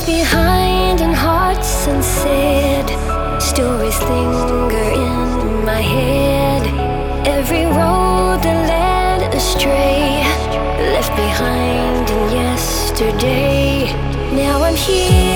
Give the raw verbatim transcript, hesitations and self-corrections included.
behind and hearts unsaid. Stories linger in my head. Every road that led astray, left behind in yesterday. Now I'm here